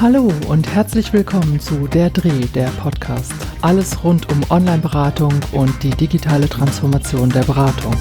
Hallo und herzlich willkommen zu Der Dreh, der Podcast. Alles rund um Online-Beratung und die digitale Transformation der Beratung.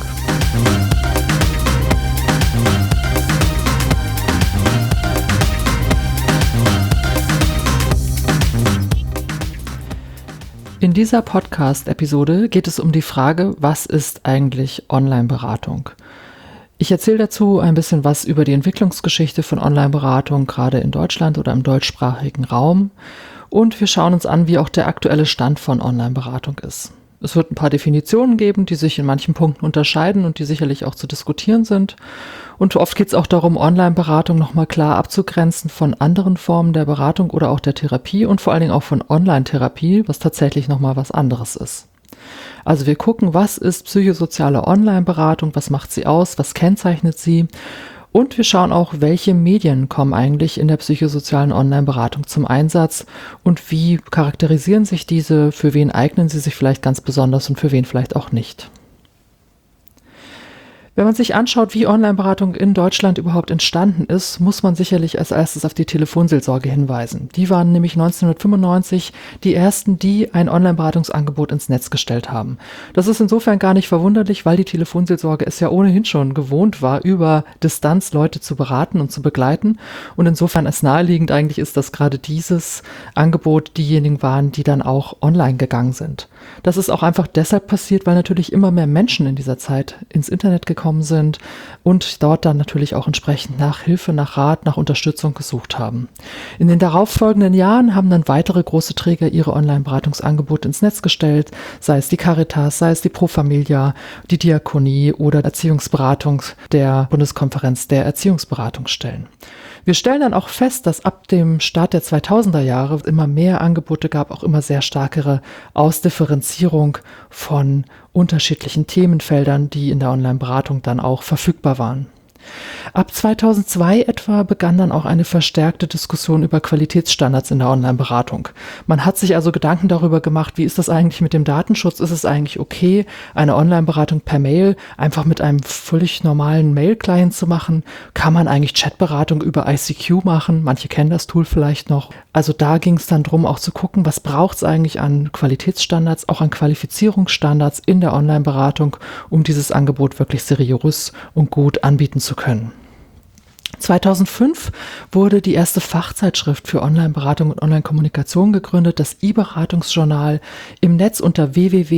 In dieser Podcast-Episode geht es um die Frage, was ist eigentlich Online-Beratung? Ich erzähle dazu ein bisschen was über die Entwicklungsgeschichte von Online-Beratung, gerade in Deutschland oder im deutschsprachigen Raum. Und wir schauen uns an, wie auch der aktuelle Stand von Online-Beratung ist. Es wird ein paar Definitionen geben, die sich in manchen Punkten unterscheiden und die sicherlich auch zu diskutieren sind. Und oft geht es auch darum, Online-Beratung nochmal klar abzugrenzen von anderen Formen der Beratung oder auch der Therapie und vor allen Dingen auch von Online-Therapie, was tatsächlich nochmal was anderes ist. Also wir gucken, was ist psychosoziale Online-Beratung, was macht sie aus, was kennzeichnet sie, und wir schauen auch, welche Medien kommen eigentlich in der psychosozialen Online-Beratung zum Einsatz und wie charakterisieren sich diese, für wen eignen sie sich vielleicht ganz besonders und für wen vielleicht auch nicht. Wenn man sich anschaut, wie Online-Beratung in Deutschland überhaupt entstanden ist, muss man sicherlich als erstes auf die Telefonseelsorge hinweisen. Die waren nämlich 1995 die ersten, die ein Online-Beratungsangebot ins Netz gestellt haben. Das ist insofern gar nicht verwunderlich, weil die Telefonseelsorge es ja ohnehin schon gewohnt war, über Distanz Leute zu beraten und zu begleiten. Und insofern es naheliegend eigentlich ist, dass gerade dieses Angebot diejenigen waren, die dann auch online gegangen sind. Das ist auch einfach deshalb passiert, weil natürlich immer mehr Menschen in dieser Zeit ins Internet gekommen sind und dort dann natürlich auch entsprechend nach Hilfe, nach Rat, nach Unterstützung gesucht haben. In den darauffolgenden Jahren haben dann weitere große Träger ihre Online-Beratungsangebote ins Netz gestellt, sei es die Caritas, sei es die Pro Familia, die Diakonie oder Erziehungsberatung der Bundeskonferenz der Erziehungsberatungsstellen. Wir stellen dann auch fest, dass ab dem Start der 2000er Jahre immer mehr Angebote gab, auch immer sehr stärkere Ausdifferenzierung von unterschiedlichen Themenfeldern, die in der Online-Beratung dann auch verfügbar waren. Ab 2002 etwa begann dann auch eine verstärkte Diskussion über Qualitätsstandards in der Online-Beratung. Man hat sich also Gedanken darüber gemacht, wie ist das eigentlich mit dem Datenschutz? Ist es eigentlich okay, eine Online-Beratung per Mail einfach mit einem völlig normalen Mail-Client zu machen? Kann man eigentlich Chatberatung über ICQ machen? Manche kennen das Tool vielleicht noch. Also da ging es dann darum, auch zu gucken, was braucht es eigentlich an Qualitätsstandards, auch an Qualifizierungsstandards in der Online-Beratung, um dieses Angebot wirklich seriös und gut anbieten zu können. 2005 wurde die erste Fachzeitschrift für Online-Beratung und Online-Kommunikation gegründet, das e-Beratungsjournal, im Netz unter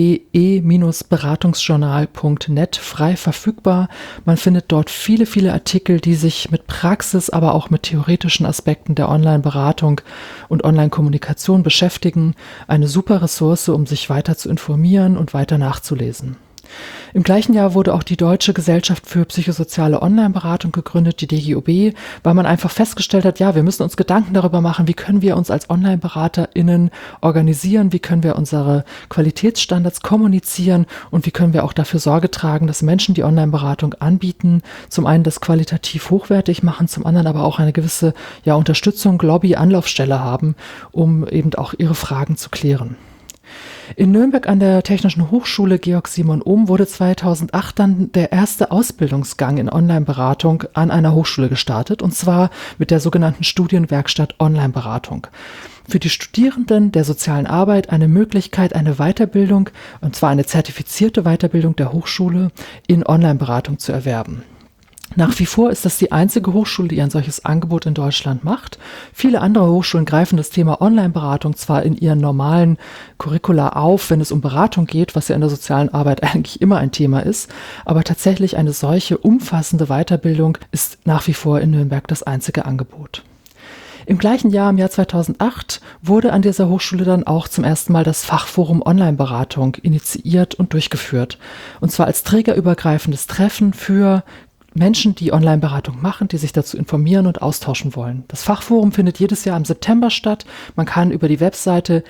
www.e-beratungsjournal.net frei verfügbar. Man findet dort viele, viele Artikel, die sich mit Praxis, aber auch mit theoretischen Aspekten der Online-Beratung und Online-Kommunikation beschäftigen. Eine super Ressource, um sich weiter zu informieren und weiter nachzulesen. Im gleichen Jahr wurde auch die Deutsche Gesellschaft für psychosoziale Online-Beratung gegründet, die DGOB, weil man einfach festgestellt hat, ja, wir müssen uns Gedanken darüber machen, wie können wir uns als Online-BeraterInnen organisieren, wie können wir unsere Qualitätsstandards kommunizieren und wie können wir auch dafür Sorge tragen, dass Menschen, die Online-Beratung anbieten, zum einen das qualitativ hochwertig machen, zum anderen aber auch eine gewisse Unterstützung, Lobby, Anlaufstelle haben, um eben auch ihre Fragen zu klären. In Nürnberg an der Technischen Hochschule Georg Simon Ohm wurde 2008 dann der erste Ausbildungsgang in Online-Beratung an einer Hochschule gestartet, und zwar mit der sogenannten Studienwerkstatt Online-Beratung. Für die Studierenden der sozialen Arbeit eine Möglichkeit, eine Weiterbildung, und zwar eine zertifizierte Weiterbildung der Hochschule in Online-Beratung zu erwerben. Nach wie vor ist das die einzige Hochschule, die ein solches Angebot in Deutschland macht. Viele andere Hochschulen greifen das Thema Online-Beratung zwar in ihren normalen Curricula auf, wenn es um Beratung geht, was ja in der sozialen Arbeit eigentlich immer ein Thema ist, aber tatsächlich eine solche umfassende Weiterbildung ist nach wie vor in Nürnberg das einzige Angebot. Im gleichen Jahr, im Jahr 2008, wurde an dieser Hochschule dann auch zum ersten Mal das Fachforum Online-Beratung initiiert und durchgeführt. Und zwar als trägerübergreifendes Treffen für Menschen, die Online-Beratung machen, die sich dazu informieren und austauschen wollen. Das Fachforum findet jedes Jahr im September statt. Man kann über die Webseite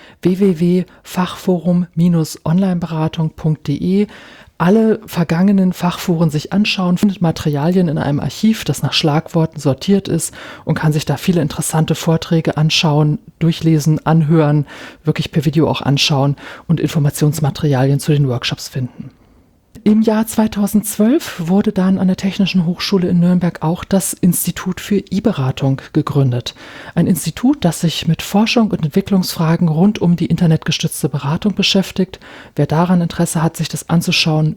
www.fachforum-onlineberatung.de alle vergangenen Fachforen sich anschauen, findet Materialien in einem Archiv, das nach Schlagworten sortiert ist, und kann sich da viele interessante Vorträge anschauen, durchlesen, anhören, wirklich per Video auch anschauen und Informationsmaterialien zu den Workshops finden. Im Jahr 2012 wurde dann an der Technischen Hochschule in Nürnberg auch das Institut für E-Beratung gegründet. Ein Institut, das sich mit Forschung und Entwicklungsfragen rund um die internetgestützte Beratung beschäftigt. Wer daran Interesse hat, sich das anzuschauen,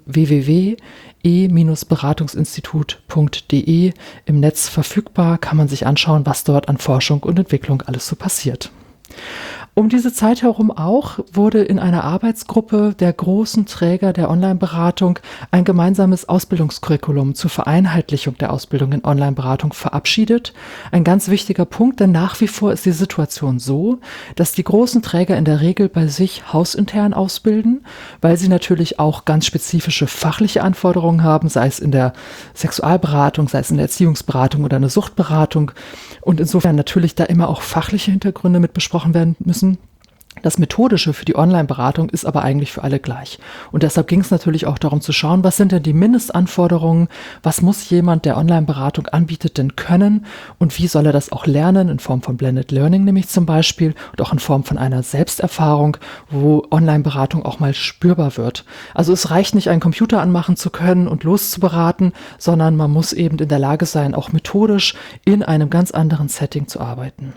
www.e-beratungsinstitut.de, im Netz verfügbar, kann man sich anschauen, was dort an Forschung und Entwicklung alles so passiert. Um diese Zeit herum auch wurde in einer Arbeitsgruppe der großen Träger der Online-Beratung ein gemeinsames Ausbildungskurriculum zur Vereinheitlichung der Ausbildung in Online-Beratung verabschiedet. Ein ganz wichtiger Punkt, denn nach wie vor ist die Situation so, dass die großen Träger in der Regel bei sich hausintern ausbilden, weil sie natürlich auch ganz spezifische fachliche Anforderungen haben, sei es in der Sexualberatung, sei es in der Erziehungsberatung oder eine Suchtberatung. Und insofern natürlich da immer auch fachliche Hintergründe mit besprochen werden müssen. Das Methodische für die Online-Beratung ist aber eigentlich für alle gleich. Und deshalb ging es natürlich auch darum zu schauen, was sind denn die Mindestanforderungen, was muss jemand, der Online-Beratung anbietet, denn können und wie soll er das auch lernen, in Form von Blended Learning nämlich zum Beispiel und auch in Form von einer Selbsterfahrung, wo Online-Beratung auch mal spürbar wird. Also es reicht nicht, einen Computer anmachen zu können und loszuberaten, sondern man muss eben in der Lage sein, auch methodisch in einem ganz anderen Setting zu arbeiten.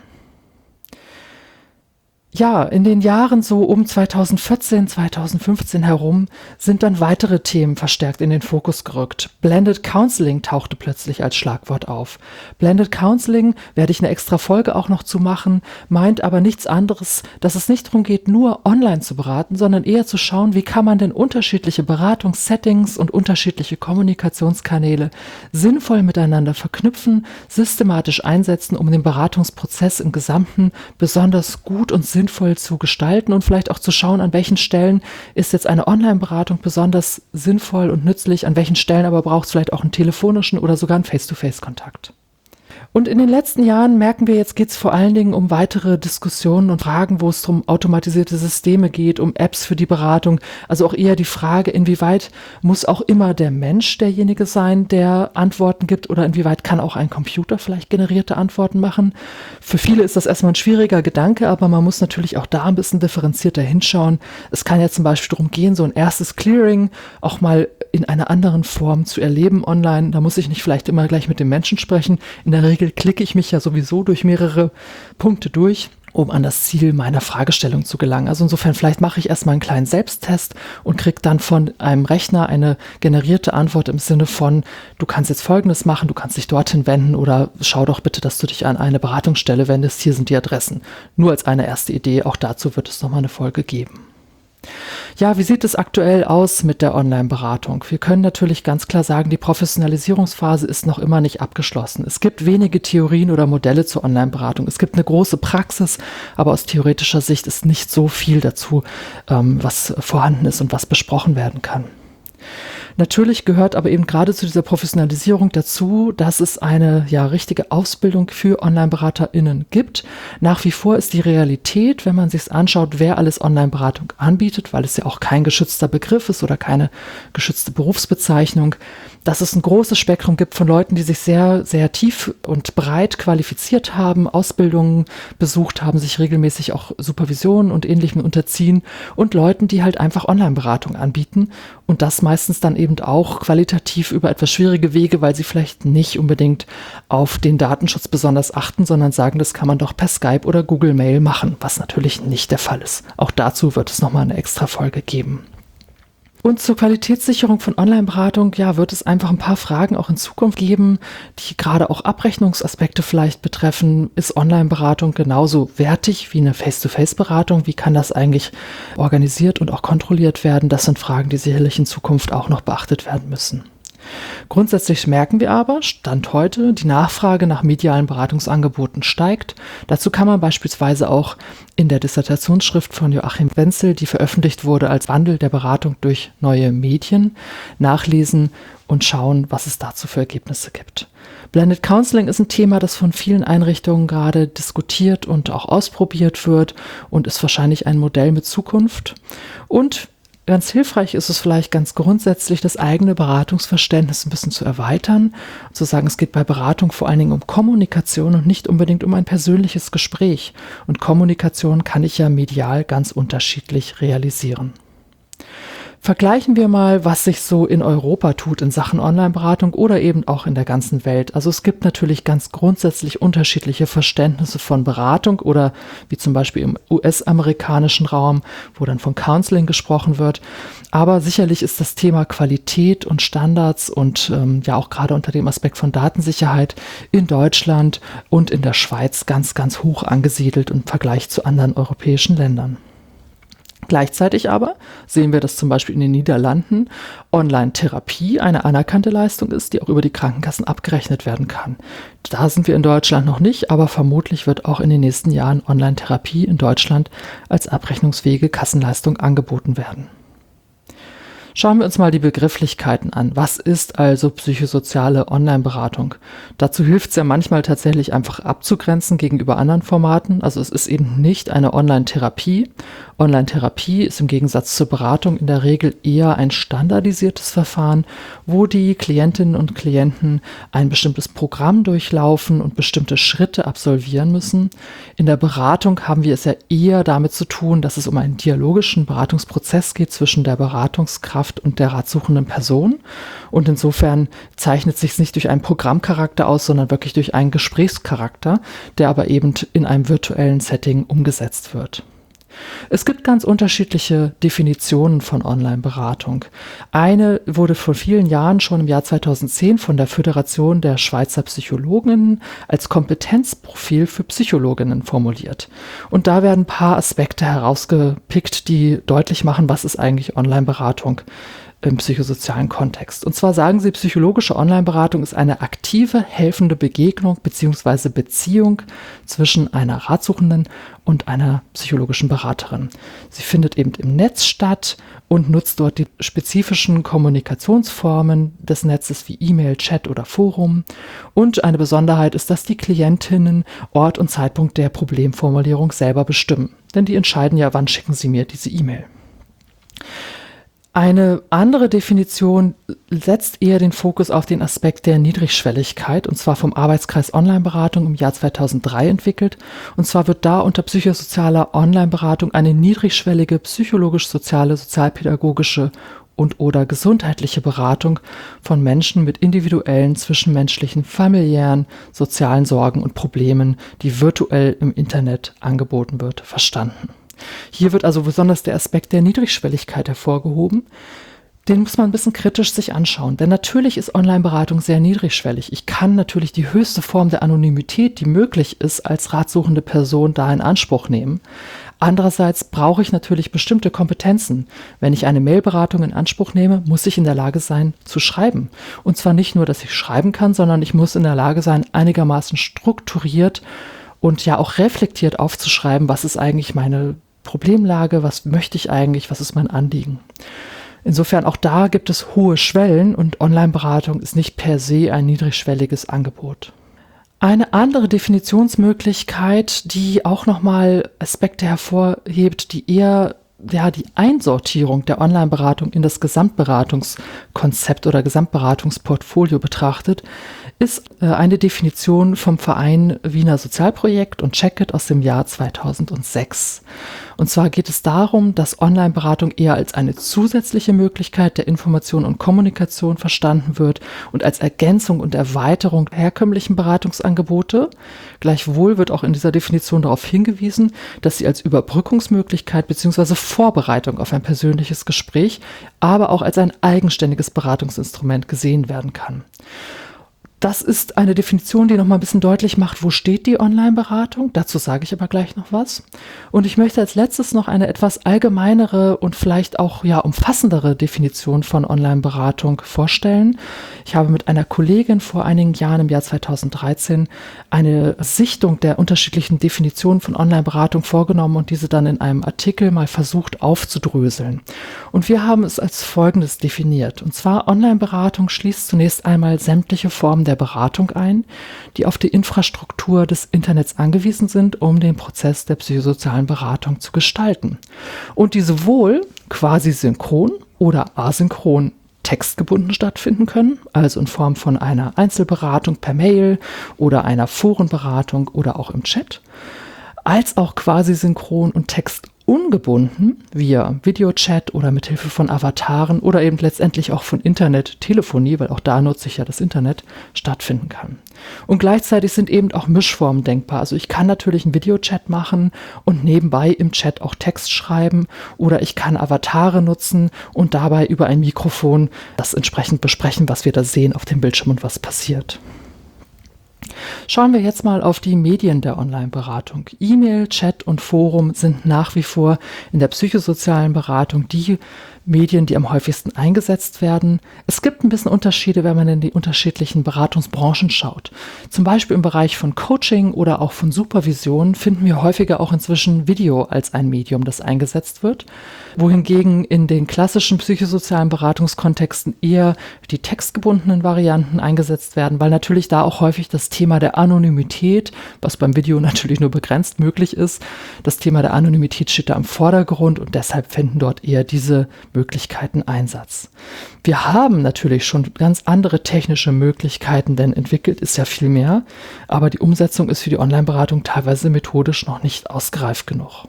Ja, in den Jahren so um 2014, 2015 herum sind dann weitere Themen verstärkt in den Fokus gerückt. Blended Counseling tauchte plötzlich als Schlagwort auf. Blended Counseling, werde ich eine extra Folge auch noch zu machen, meint aber nichts anderes, dass es nicht darum geht, nur online zu beraten, sondern eher zu schauen, wie kann man denn unterschiedliche Beratungssettings und unterschiedliche Kommunikationskanäle sinnvoll miteinander verknüpfen, systematisch einsetzen, um den Beratungsprozess im Gesamten besonders gut und sinnvoll zu gestalten und vielleicht auch zu schauen, an welchen Stellen ist jetzt eine Online-Beratung besonders sinnvoll und nützlich, an welchen Stellen aber braucht es vielleicht auch einen telefonischen oder sogar einen Face-to-Face-Kontakt. Und in den letzten Jahren merken wir, jetzt geht es vor allen Dingen um weitere Diskussionen und Fragen, wo es um automatisierte Systeme geht, um Apps für die Beratung. Also auch eher die Frage, inwieweit muss auch immer der Mensch derjenige sein, der Antworten gibt oder inwieweit kann auch ein Computer vielleicht generierte Antworten machen. Für viele ist das erstmal ein schwieriger Gedanke, aber man muss natürlich auch da ein bisschen differenzierter hinschauen. Es kann ja zum Beispiel darum gehen, so ein erstes Clearing auch mal in einer anderen Form zu erleben online. Da muss ich nicht vielleicht immer gleich mit dem Menschen sprechen. In der Regel klicke ich mich ja sowieso durch mehrere Punkte durch, um an das Ziel meiner Fragestellung zu gelangen. Also insofern, vielleicht mache ich erstmal einen kleinen Selbsttest und kriege dann von einem Rechner eine generierte Antwort im Sinne von, du kannst jetzt Folgendes machen, du kannst dich dorthin wenden oder schau doch bitte, dass du dich an eine Beratungsstelle wendest, hier sind die Adressen. Nur als eine erste Idee, auch dazu wird es nochmal eine Folge geben. Ja, wie sieht es aktuell aus mit der Online-Beratung? Wir können natürlich ganz klar sagen, die Professionalisierungsphase ist noch immer nicht abgeschlossen. Es gibt wenige Theorien oder Modelle zur Online-Beratung. Es gibt eine große Praxis, aber aus theoretischer Sicht ist nicht so viel dazu, was vorhanden ist und was besprochen werden kann. Natürlich gehört aber eben gerade zu dieser Professionalisierung dazu, dass es eine richtige Ausbildung für Online-BeraterInnen gibt. Nach wie vor ist die Realität, wenn man sich anschaut, wer alles Online-Beratung anbietet, weil es ja auch kein geschützter Begriff ist oder keine geschützte Berufsbezeichnung, dass es ein großes Spektrum gibt von Leuten, die sich sehr, sehr tief und breit qualifiziert haben, Ausbildungen besucht haben, sich regelmäßig auch Supervisionen und Ähnlichem unterziehen und Leuten, die halt einfach Online-Beratung anbieten und das meistens dann eben auch qualitativ über etwas schwierige Wege, weil sie vielleicht nicht unbedingt auf den Datenschutz besonders achten, sondern sagen, das kann man doch per Skype oder Google Mail machen, was natürlich nicht der Fall ist. Auch dazu wird es nochmal eine extra Folge geben. Und zur Qualitätssicherung von Online-Beratung, wird es einfach ein paar Fragen auch in Zukunft geben, die gerade auch Abrechnungsaspekte vielleicht betreffen. Ist Online-Beratung genauso wertig wie eine Face-to-Face-Beratung? Wie kann das eigentlich organisiert und auch kontrolliert werden? Das sind Fragen, die sicherlich in Zukunft auch noch beachtet werden müssen. Grundsätzlich merken wir aber, Stand heute, die Nachfrage nach medialen Beratungsangeboten steigt. Dazu kann man beispielsweise auch in der Dissertationsschrift von Joachim Wenzel, die veröffentlicht wurde als Wandel der Beratung durch neue Medien, nachlesen und schauen, was es dazu für Ergebnisse gibt. Blended Counseling ist ein Thema, das von vielen Einrichtungen gerade diskutiert und auch ausprobiert wird und ist wahrscheinlich ein Modell mit Zukunft. Und ganz hilfreich ist es vielleicht ganz grundsätzlich, das eigene Beratungsverständnis ein bisschen zu erweitern, zu sagen, es geht bei Beratung vor allen Dingen um Kommunikation und nicht unbedingt um ein persönliches Gespräch. Und Kommunikation kann ich ja medial ganz unterschiedlich realisieren. Vergleichen wir mal, was sich so in Europa tut in Sachen Online-Beratung oder eben auch in der ganzen Welt. Also es gibt natürlich ganz grundsätzlich unterschiedliche Verständnisse von Beratung oder wie zum Beispiel im US-amerikanischen Raum, wo dann von Counseling gesprochen wird. Aber sicherlich ist das Thema Qualität und Standards und ja auch gerade unter dem Aspekt von Datensicherheit in Deutschland und in der Schweiz ganz, ganz hoch angesiedelt im Vergleich zu anderen europäischen Ländern. Gleichzeitig aber sehen wir, dass zum Beispiel in den Niederlanden Online-Therapie eine anerkannte Leistung ist, die auch über die Krankenkassen abgerechnet werden kann. Da sind wir in Deutschland noch nicht, aber vermutlich wird auch in den nächsten Jahren Online-Therapie in Deutschland als abrechnungsfähige Kassenleistung angeboten werden. Schauen wir uns mal die Begrifflichkeiten an. Was ist also psychosoziale Online-Beratung? Dazu hilft es ja manchmal tatsächlich einfach abzugrenzen gegenüber anderen Formaten. Also es ist eben nicht eine Online-Therapie. Online-Therapie ist im Gegensatz zur Beratung in der Regel eher ein standardisiertes Verfahren, wo die Klientinnen und Klienten ein bestimmtes Programm durchlaufen und bestimmte Schritte absolvieren müssen. In der Beratung haben wir es ja eher damit zu tun, dass es um einen dialogischen Beratungsprozess geht zwischen der Beratungskraft und der ratsuchenden Person. Und insofern zeichnet sich es nicht durch einen Programmcharakter aus, sondern wirklich durch einen Gesprächscharakter, der aber eben in einem virtuellen Setting umgesetzt wird. Es gibt ganz unterschiedliche Definitionen von Online-Beratung. Eine wurde vor vielen Jahren, schon im Jahr 2010, von der Föderation der Schweizer Psychologinnen als Kompetenzprofil für Psychologinnen formuliert. Und da werden ein paar Aspekte herausgepickt, die deutlich machen, was ist eigentlich Online-Beratung im psychosozialen Kontext. Und zwar sagen sie, psychologische Online-Beratung ist eine aktive, helfende Begegnung bzw. Beziehung zwischen einer Ratsuchenden und einer psychologischen Beraterin. Sie findet eben im Netz statt und nutzt dort die spezifischen Kommunikationsformen des Netzes wie E-Mail, Chat oder Forum. Und eine Besonderheit ist, dass die Klientinnen Ort und Zeitpunkt der Problemformulierung selber bestimmen. Denn die entscheiden ja, wann schicken sie mir diese E-Mail. Eine andere Definition setzt eher den Fokus auf den Aspekt der Niedrigschwelligkeit, und zwar vom Arbeitskreis Online-Beratung im Jahr 2003 entwickelt. Und zwar wird da unter psychosozialer Online-Beratung eine niedrigschwellige psychologisch-soziale, sozialpädagogische und/oder gesundheitliche Beratung von Menschen mit individuellen, zwischenmenschlichen, familiären, sozialen Sorgen und Problemen, die virtuell im Internet angeboten wird, verstanden. Hier wird also besonders der Aspekt der Niedrigschwelligkeit hervorgehoben. Den muss man ein bisschen kritisch sich anschauen, denn natürlich ist Online-Beratung sehr niedrigschwellig. Ich kann natürlich die höchste Form der Anonymität, die möglich ist, als ratsuchende Person da in Anspruch nehmen. Andererseits brauche ich natürlich bestimmte Kompetenzen. Wenn ich eine Mailberatung in Anspruch nehme, muss ich in der Lage sein, zu schreiben. Und zwar nicht nur, dass ich schreiben kann, sondern ich muss in der Lage sein, einigermaßen strukturiert und ja auch reflektiert aufzuschreiben, was ist eigentlich meine Problemlage, was möchte ich eigentlich, was ist mein Anliegen. Insofern auch da gibt es hohe Schwellen und Online-Beratung ist nicht per se ein niedrigschwelliges Angebot. Eine andere Definitionsmöglichkeit, die auch nochmal Aspekte hervorhebt, die eher die Einsortierung der Online-Beratung in das Gesamtberatungskonzept oder Gesamtberatungsportfolio betrachtet, ist eine Definition vom Verein Wiener Sozialprojekt und Check-it aus dem Jahr 2006. Und zwar geht es darum, dass Online-Beratung eher als eine zusätzliche Möglichkeit der Information und Kommunikation verstanden wird und als Ergänzung und Erweiterung der herkömmlichen Beratungsangebote. Gleichwohl wird auch in dieser Definition darauf hingewiesen, dass sie als Überbrückungsmöglichkeit bzw. Vorbereitung auf ein persönliches Gespräch, aber auch als ein eigenständiges Beratungsinstrument gesehen werden kann. Das ist eine Definition, die nochmal ein bisschen deutlich macht, wo steht die Online-Beratung. Dazu sage ich aber gleich noch was. Und ich möchte als letztes noch eine etwas allgemeinere und vielleicht auch umfassendere Definition von Online-Beratung vorstellen. Ich habe mit einer Kollegin vor einigen Jahren im Jahr 2013 eine Sichtung der unterschiedlichen Definitionen von Online-Beratung vorgenommen und diese dann in einem Artikel mal versucht aufzudröseln. Und wir haben es als Folgendes definiert. Und zwar Online-Beratung schließt zunächst einmal sämtliche Formen der Beratung ein, die auf die Infrastruktur des Internets angewiesen sind, um den Prozess der psychosozialen Beratung zu gestalten. Und die sowohl quasi synchron oder asynchron textgebunden stattfinden können, also in Form von einer Einzelberatung per Mail oder einer Forenberatung oder auch im Chat, als auch quasi synchron und textunabhängig ungebunden via Videochat oder mithilfe von Avataren oder eben letztendlich auch von Internettelefonie, weil auch da nutze ich ja das Internet, stattfinden kann. Und gleichzeitig sind eben auch Mischformen denkbar. Also ich kann natürlich einen Videochat machen und nebenbei im Chat auch Text schreiben oder ich kann Avatare nutzen und dabei über ein Mikrofon das entsprechend besprechen, was wir da sehen auf dem Bildschirm und was passiert. Schauen wir jetzt mal auf die Medien der Online-Beratung. E-Mail, Chat und Forum sind nach wie vor in der psychosozialen Beratung die Medien, die am häufigsten eingesetzt werden. Es gibt ein bisschen Unterschiede, wenn man in die unterschiedlichen Beratungsbranchen schaut. Zum Beispiel im Bereich von Coaching oder auch von Supervision finden wir häufiger auch inzwischen Video als ein Medium, das eingesetzt wird, wohingegen in den klassischen psychosozialen Beratungskontexten eher die textgebundenen Varianten eingesetzt werden, weil natürlich da auch häufig das Thema der Anonymität, was beim Video natürlich nur begrenzt möglich ist, das Thema der Anonymität steht da im Vordergrund und deshalb finden dort eher diese Möglichkeiten Einsatz. Wir haben natürlich schon ganz andere technische Möglichkeiten, denn entwickelt ist ja viel mehr, aber die Umsetzung ist für die Online-Beratung teilweise methodisch noch nicht ausgereift genug.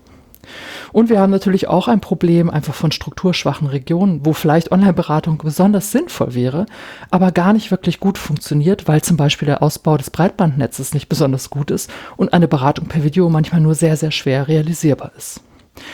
Und wir haben natürlich auch ein Problem einfach von strukturschwachen Regionen, wo vielleicht Online-Beratung besonders sinnvoll wäre, aber gar nicht wirklich gut funktioniert, weil zum Beispiel der Ausbau des Breitbandnetzes nicht besonders gut ist und eine Beratung per Video manchmal nur sehr, sehr schwer realisierbar ist.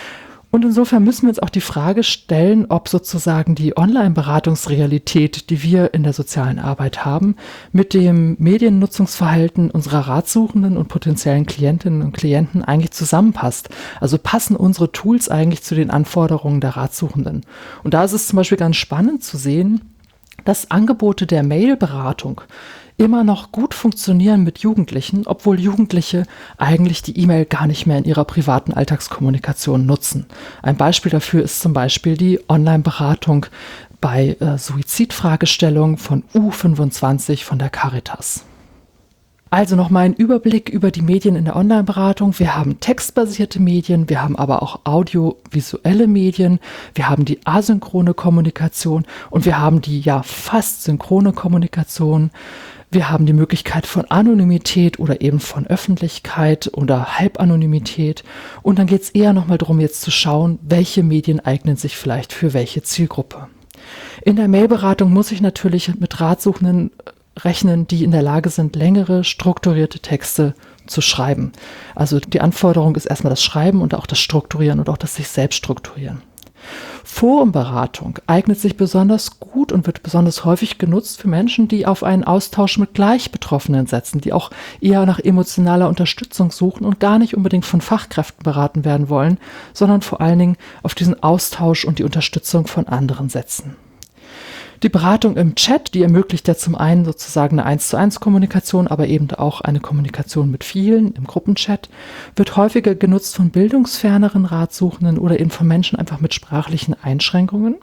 Und insofern müssen wir uns auch die Frage stellen, ob sozusagen die Online-Beratungsrealität, die wir in der sozialen Arbeit haben, mit dem Mediennutzungsverhalten unserer Ratsuchenden und potenziellen Klientinnen und Klienten eigentlich zusammenpasst. Also passen unsere Tools eigentlich zu den Anforderungen der Ratsuchenden. Und da ist es zum Beispiel ganz spannend zu sehen, dass Angebote der Mail-Beratung immer noch gut funktionieren mit Jugendlichen, obwohl Jugendliche eigentlich die E-Mail gar nicht mehr in ihrer privaten Alltagskommunikation nutzen. Ein Beispiel dafür ist zum Beispiel die Online-Beratung bei Suizidfragestellungen von U25 von der Caritas. Also nochmal ein Überblick über die Medien in der Online-Beratung. Wir haben textbasierte Medien, wir haben aber auch audiovisuelle Medien, wir haben die asynchrone Kommunikation und wir haben die ja fast synchrone Kommunikation. Wir haben die Möglichkeit von Anonymität oder eben von Öffentlichkeit oder Halbanonymität. Und dann geht es eher nochmal darum, jetzt zu schauen, welche Medien eignen sich vielleicht für welche Zielgruppe. In der Mailberatung muss ich natürlich mit Ratsuchenden rechnen, die in der Lage sind, längere, strukturierte Texte zu schreiben. Also die Anforderung ist erstmal das Schreiben und auch das Strukturieren und auch das sich selbst strukturieren. Forumberatung eignet sich besonders gut und wird besonders häufig genutzt für Menschen, die auf einen Austausch mit Gleichbetroffenen setzen, die auch eher nach emotionaler Unterstützung suchen und gar nicht unbedingt von Fachkräften beraten werden wollen, sondern vor allen Dingen auf diesen Austausch und die Unterstützung von anderen setzen. Die Beratung im Chat, die ermöglicht ja zum einen sozusagen eine 1:1 Kommunikation, aber eben auch eine Kommunikation mit vielen im Gruppenchat, wird häufiger genutzt von bildungsferneren Ratsuchenden oder eben von Menschen einfach mit sprachlichen Einschränkungen.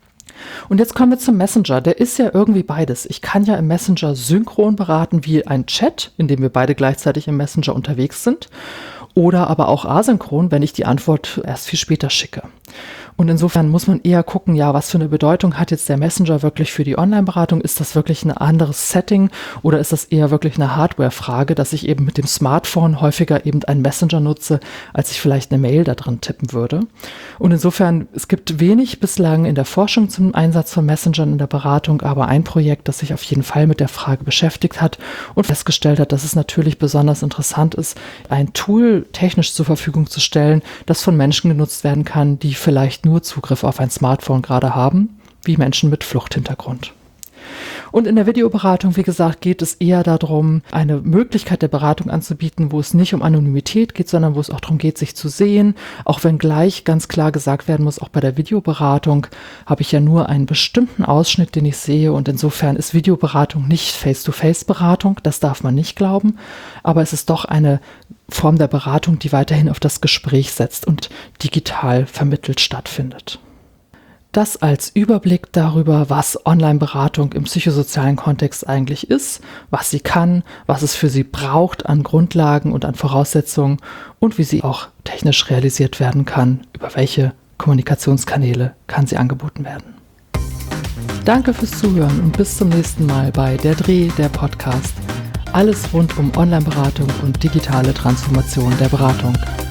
Und jetzt kommen wir zum Messenger. Der ist ja irgendwie beides. Ich kann ja im Messenger synchron beraten wie ein Chat, in dem wir beide gleichzeitig im Messenger unterwegs sind, oder aber auch asynchron, wenn ich die Antwort erst viel später schicke. Und insofern muss man eher gucken, ja, was für eine Bedeutung hat jetzt der Messenger wirklich für die Online-Beratung? Ist das wirklich ein anderes Setting oder ist das eher wirklich eine Hardware-Frage, dass ich eben mit dem Smartphone häufiger eben einen Messenger nutze, als ich vielleicht eine Mail da drin tippen würde? Und insofern, es gibt wenig bislang in der Forschung zum Einsatz von Messengern in der Beratung, aber ein Projekt, das sich auf jeden Fall mit der Frage beschäftigt hat und festgestellt hat, dass es natürlich besonders interessant ist, ein Tool technisch zur Verfügung zu stellen, das von Menschen genutzt werden kann, die vielleicht nur Zugriff auf ein Smartphone gerade haben, wie Menschen mit Fluchthintergrund. Und in der Videoberatung, wie gesagt, geht es eher darum, eine Möglichkeit der Beratung anzubieten, wo es nicht um Anonymität geht, sondern wo es auch darum geht, sich zu sehen. Auch wenn gleich ganz klar gesagt werden muss, auch bei der Videoberatung habe ich ja nur einen bestimmten Ausschnitt, den ich sehe. Und insofern ist Videoberatung nicht Face-to-Face-Beratung, das darf man nicht glauben. Aber es ist doch eine Form der Beratung, die weiterhin auf das Gespräch setzt und digital vermittelt stattfindet. Das als Überblick darüber, was Online-Beratung im psychosozialen Kontext eigentlich ist, was sie kann, was es für sie braucht an Grundlagen und an Voraussetzungen und wie sie auch technisch realisiert werden kann, über welche Kommunikationskanäle kann sie angeboten werden. Danke fürs Zuhören und bis zum nächsten Mal bei Der Dreh, der Podcast. Alles rund um Online-Beratung und digitale Transformation der Beratung.